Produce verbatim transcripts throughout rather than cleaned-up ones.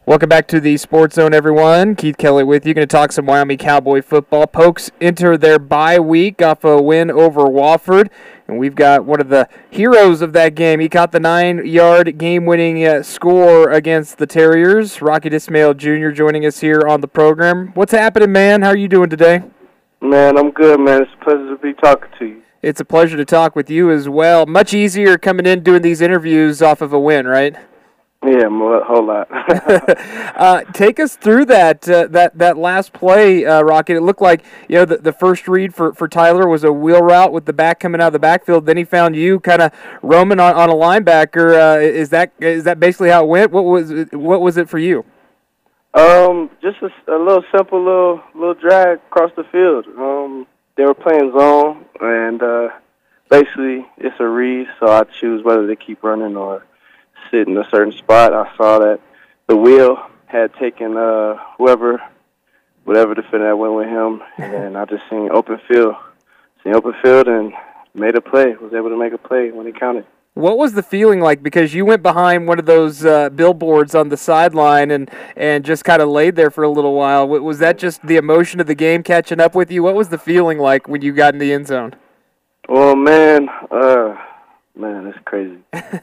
Welcome back to the Sports Zone, everyone. Keith Kelly with you. Going to talk some Wyoming Cowboy football. Pokes enter their bye week off a win over Wofford, and we've got one of the heroes of that game. He caught the nine-yard game-winning uh, score against the Terriers. Rocket Ismail Junior joining us here on the program. What's happening, man? How are you doing today? Man, I'm good, man. It's a pleasure to be talking to you. It's a pleasure to talk with you as well. Much easier coming in doing these interviews off of a win, right? Yeah, a whole lot. uh, take us through that uh, that that last play, uh, Rocket. It looked like you know the, the first read for, for Tyler was a wheel route with the back coming out of the backfield. Then he found you kind of roaming on, on a linebacker. Uh, is that is that basically how it went? What was it, what was it for you? Um, just a, a little simple little little drag across the field. Um, they were playing zone, and uh, basically it's a read, so I choose whether to keep running or sit in a certain spot. I saw that the wheel had taken uh, whoever, whatever defender that went with him, and I just seen open field, seen open field, and made a play. Was able to make a play when it counted. What was the feeling like? Because you went behind one of those uh, billboards on the sideline and, and just kind of laid there for a little while. Was that just the emotion of the game catching up with you? What was the feeling like when you got in the end zone? Well, man, uh, man, it's crazy.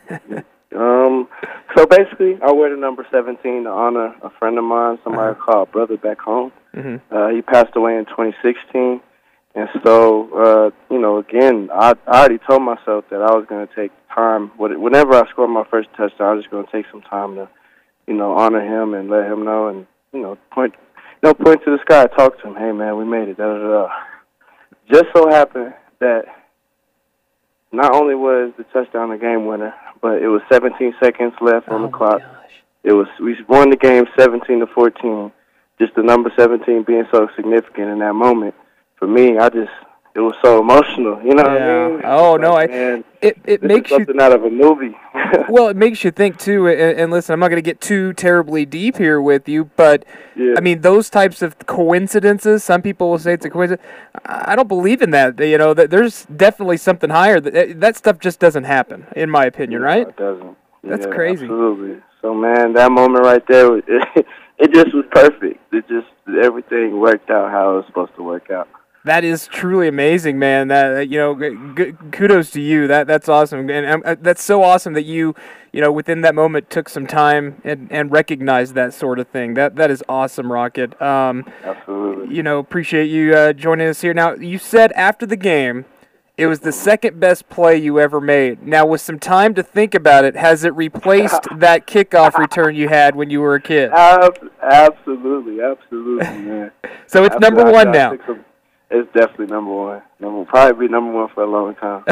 Um, so basically, I wear the number seventeen to honor a friend of mine, somebody uh-huh. called Brother back home. Mm-hmm. Uh, he passed away in twenty sixteen, and so, uh, you know, again, I, I already told myself that I was going to take time. Whenever I scored my first touchdown, I was just going to take some time to, you know, honor him and let him know and, you know, point, you know, point to the sky, talk to him, hey, man, we made it, da, da, da. Just so happened that not only was the touchdown the game winner, but it was seventeen seconds left on oh the clock. Gosh. It was we won the game seventeen to fourteen. Just the number seventeen being so significant in that moment for me, I just it was so emotional. You know yeah. what I mean? Oh like, no, I man, it it this makes is something you out of a movie. Well, it makes you think too. And, and listen, I'm not going to get too terribly deep here with you, but yeah. I mean those types of coincidences. Some people will say it's a coincidence. I don't believe in that. You know, that there's definitely something higher. That that stuff just doesn't happen, in my opinion. No, right? It doesn't. That's yeah, crazy. Absolutely. So man, that moment right there, it, it just was perfect. It just everything worked out how it was supposed to work out. That is truly amazing, man. That you know, g- g- kudos to you. That that's awesome, and um, uh, that's so awesome that you, you know, within that moment took some time and, and recognized that sort of thing. That that is awesome, Rocket. Um, Absolutely. You know, appreciate you uh, joining us here. Now, you said after the game, it was the second best play you ever made. Now, with some time to think about it, has it replaced that kickoff return you had when you were a kid? Absolutely, absolutely, man. So it's After number I, one I now. Some, it's definitely number one. Number probably be number one for a long time.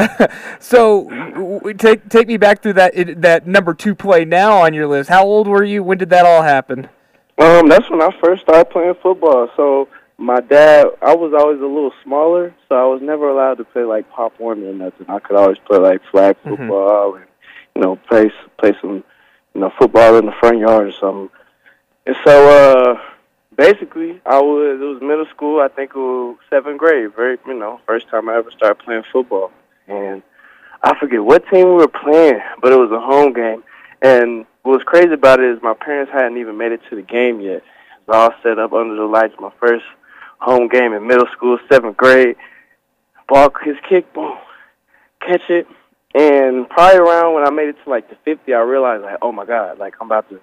So w- take take me back through that it, that number two play now on your list. How old were you? When did that all happen? Um, that's when I first started playing football. So my dad, I was always a little smaller, so I was never allowed to play like Pop Warner or nothing. I could always play like flag football mm-hmm. and you know play play some you know football in the front yard or something. And so uh, basically, I was it was middle school. I think it was seventh grade. Very you know first time I ever started playing football, and I forget what team we were playing, but it was a home game. And what was crazy about it is my parents hadn't even made it to the game yet. It was all set up under the lights. My first home game in middle school, seventh grade. Ball, his kick, boom, catch it. And probably around when I made it to like the fifty, I realized like, oh my God, like I'm about to,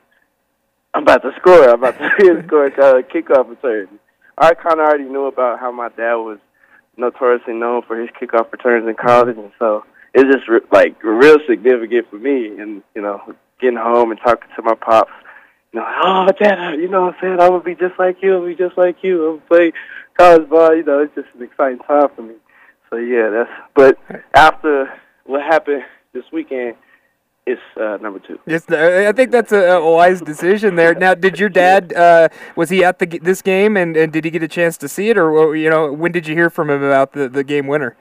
I'm about to score. I'm about to score a kickoff return. I kind of already knew about how my dad was notoriously known for his kickoff returns in college, and so it's just re- like real significant for me. And you know, getting home and talking to my pops. You know, oh, Dad, you know what I'm saying? I'm going to be just like you. I'm going to be just like you. I'm going to play college ball. You know, it's just an exciting time for me. So, yeah, that's – but after what happened this weekend, it's uh, number two. Yes, I think that's a wise decision there. Now, did your dad uh, – was he at the this game, and, and did he get a chance to see it? Or, you know, when did you hear from him about the, the game winner?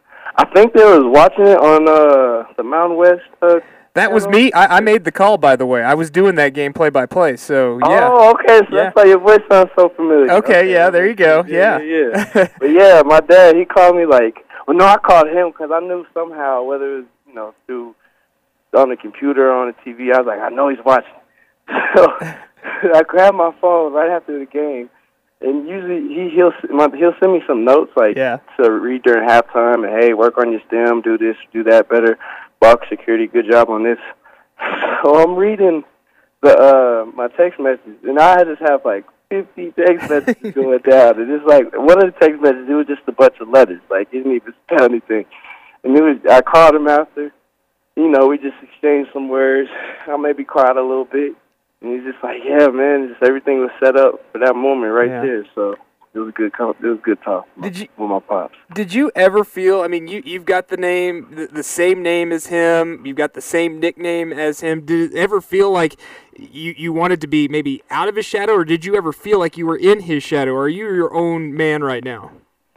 I think they was watching it on uh, the Mountain West uh That was me. I, I made the call, by the way. I was doing that game play-by-play, so, yeah. Oh, okay. So yeah. that's why your voice sounds so familiar. Okay, okay. yeah, there you go. Yeah, yeah. yeah. yeah. But, yeah, my dad, he called me like, well, no, I called him because I knew somehow, whether it was, you know, through on the computer or on the T V, I was like, I know he's watching. So I grabbed my phone right after the game, and usually he he'll my, he'll send me some notes like yeah. to read during halftime, and hey, work on your stem, do this, do that better, box security, good job on this. So I'm reading the uh, my text messages, and I just have like fifty text messages going down, and it's like one of the text messages it was just a bunch of letters, like it didn't even spell anything. And it was I called him after, you know, we just exchanged some words. I maybe cried a little bit. And he's just like, yeah, man, just everything was set up for that moment right yeah. there. So it was a good, it was a good talk. Did you, with my pops? Did you ever feel? I mean, you you've got the name, the, the same name as him. You've got the same nickname as him. Did it ever feel like you you wanted to be maybe out of his shadow, or did you ever feel like you were in his shadow? Or are you your own man right now?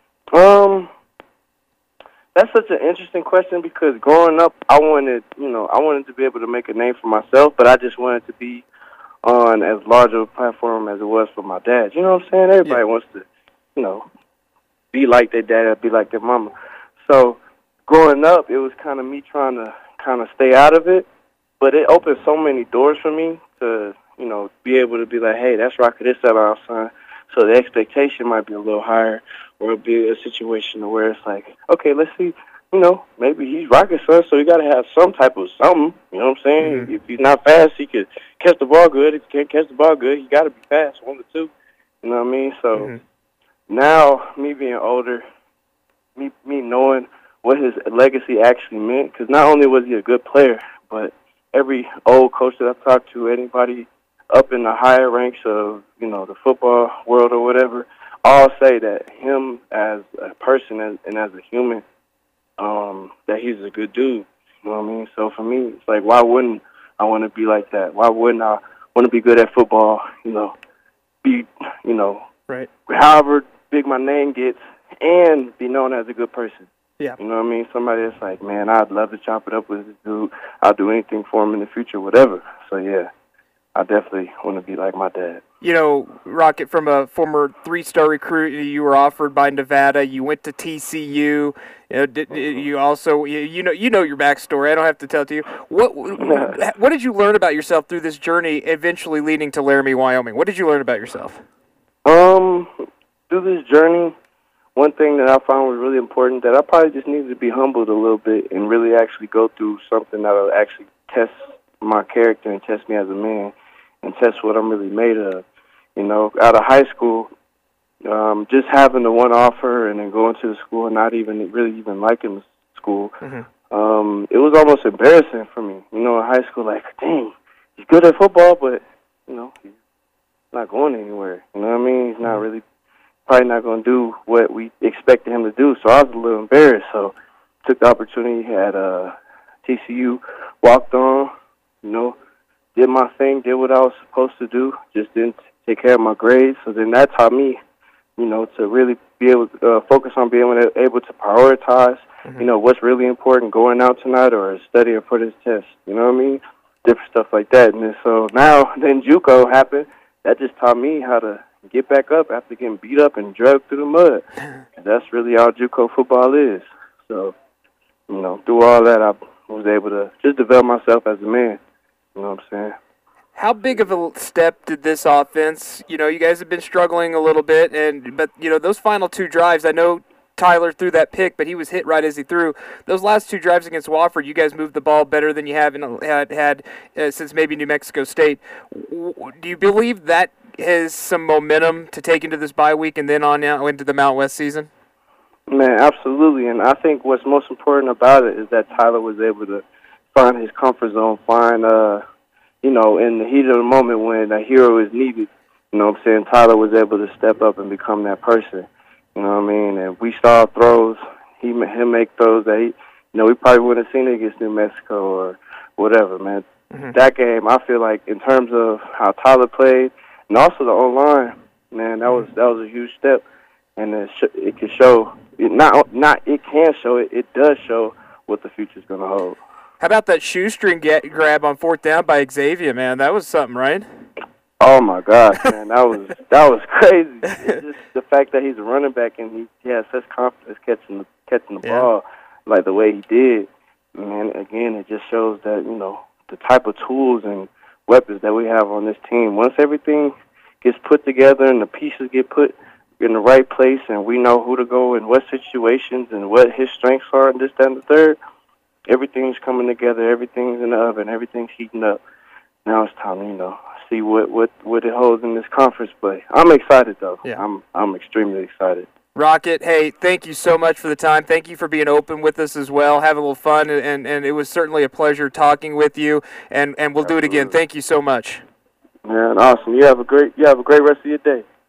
Um, that's such an interesting question because growing up, I wanted, you know, I wanted to be able to make a name for myself, but I just wanted to be on as large of a platform as it was for my dad. You know what I'm saying? Everybody yeah. wants to, you know, be like their dad or be like their mama. So growing up, it was kind of me trying to kind of stay out of it, but it opened so many doors for me to, you know, be able to be like, hey, that's Rocket, this, that, our son. So the expectation might be a little higher, or it'll be a situation where it's like, okay, let's see, you know, maybe he's Rocket's son, so you got to have some type of something. You know what I'm saying? Mm-hmm. If he's not fast, he could catch the ball good. If he can't catch the ball good, he got to be fast, one or two. You know what I mean? So mm-hmm. now, me being older, me me knowing what his legacy actually meant, because not only was he a good player, but every old coach that I've talked to, anybody up in the higher ranks of, you know, the football world or whatever, all say that him as a person and, and as a human, um, that he's a good dude. You know what I mean? So for me, it's like, why wouldn't I want to be like that? Why wouldn't I want to be good at football, you know, be, you know, right. however big my name gets, and be known as a good person? Yeah. You know what I mean? Somebody that's like, man, I'd love to chop it up with this dude. I'll do anything for him in the future, whatever. So, yeah, I definitely want to be like my dad. You know, Rocket, from a former three-star recruit, you were offered by Nevada. You went to T C U. You know, did, you also, you, you know, you know your backstory. I don't have to tell it to you. What, what did you learn about yourself through this journey, eventually leading to Laramie, Wyoming? What did you learn about yourself? Um, through this journey, one thing that I found was really important, that I probably just needed to be humbled a little bit and really actually go through something that will actually test my character and test me as a man and test what I'm really made of. You know, out of high school, um, just having the one offer and then going to the school and not even really even liking the school, mm-hmm. um, it was almost embarrassing for me. You know, in high school, like, dang, he's good at football, but, you know, he's not going anywhere. You know what I mean? He's not really, probably not going to do what we expected him to do. So I was a little embarrassed. So took the opportunity at uh, T C U, walked on, you know, did my thing, did what I was supposed to do, just didn't take care of my grades. So then that taught me, you know, to really be able to uh, focus on being able to prioritize, mm-hmm. you know, what's really important, going out tonight or studying for this test. You know what I mean? Different stuff like that. And then, so now, then JUCO happened. That just taught me how to get back up after getting beat up and dragged through the mud. That's really all JUCO football is. So, you know, through all that, I was able to just develop myself as a man. You know what I'm saying? How big of a step did this offense, you know, you guys have been struggling a little bit, and but, you know, those final two drives, I know Tyler threw that pick, but he was hit right as he threw. Those last two drives against Wofford, you guys moved the ball better than you have in, had, had uh, since maybe New Mexico State. Do you believe that has some momentum to take into this bye week and then on out into the Mount West season? Man, absolutely. And I think what's most important about it is that Tyler was able to find his comfort zone, find, uh, you know, in the heat of the moment when a hero is needed, you know what I'm saying, Tyler was able to step up and become that person. You know what I mean? And we saw throws, he him make throws that he, you know, we probably wouldn't have seen it against New Mexico or whatever, man. Mm-hmm. That game, I feel like, in terms of how Tyler played, and also the O-line, man, that was that was a huge step, and it, sh- it can show, it not not it can show it, it does show what the future's gonna hold. How about that shoestring get, grab on fourth down by Xavier, man? That was something, right? Oh my gosh, man, that was that was crazy. It's just the fact that he's a running back and he, he has such confidence catching the catching the yeah. ball like the way he did. Man, again, it just shows that, you know, the type of tools and weapons that we have on this team. Once everything gets put together and the pieces get put in the right place and we know who to go in what situations and what his strengths are and this, that, and the third, everything's coming together, everything's in the oven, everything's heating up. Now it's time to, you know, see what, what, what it holds in this conference play. I'm excited, though. Yeah. I'm I'm extremely excited. Rocket, hey, thank you so much for the time. Thank you for being open with us as well, having a little fun, and, and it was certainly a pleasure talking with you, and, and we'll do it again. Thank you so much. Man, awesome. You have a great you have a great rest of your day.